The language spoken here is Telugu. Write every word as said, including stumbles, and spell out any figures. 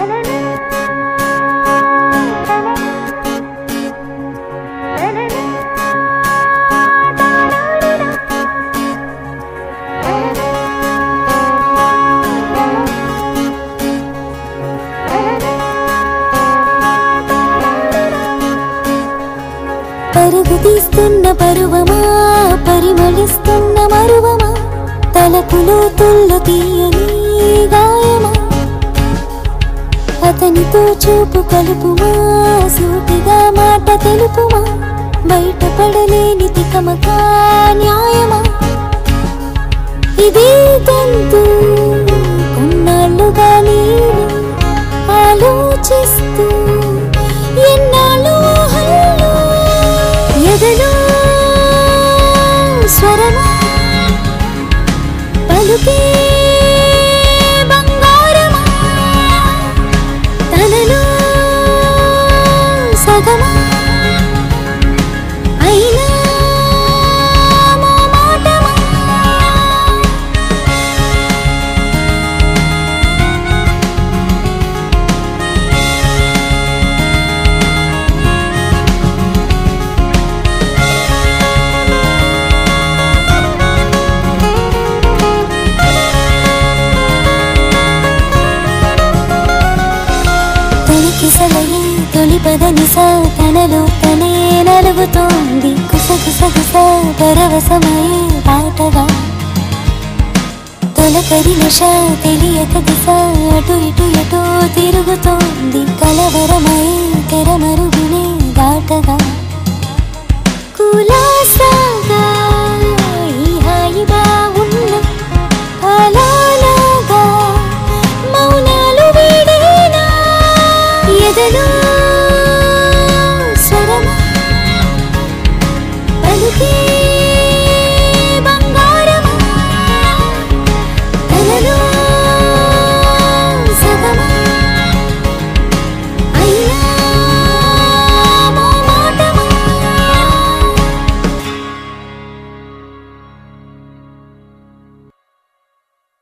పరుగు తీస్తున్న పరువమా, పరిమళిస్తున్న మరువమా, తలపులో తుల్లు తీయని గాయమా, అతనితో చూపు కలుపుమా, సూటిగా మాట తెలుపుమా, బయటపడలేని తికమకా న్యాయమా, ఇది తంతు కొన్నాళ్ళుగా నేను ఆలోచిస్తూ ఎన్నాళ్ళు ఎదలో స్వరమా పలుకే బంగారమా, తనలో సగమా అయినా మాటమా. కిసలయే తొలి పదనిసా తనలో తనే నలుగుతోంది, కుసగుసగుస పరవశమయే పాటగా, తొలకరి నిష తెలియక దిశ అటు ఇటు ఎటో తిరుగుతోంది, కలవరమయే తెరమరుగునే దాటగా, కులాసాగా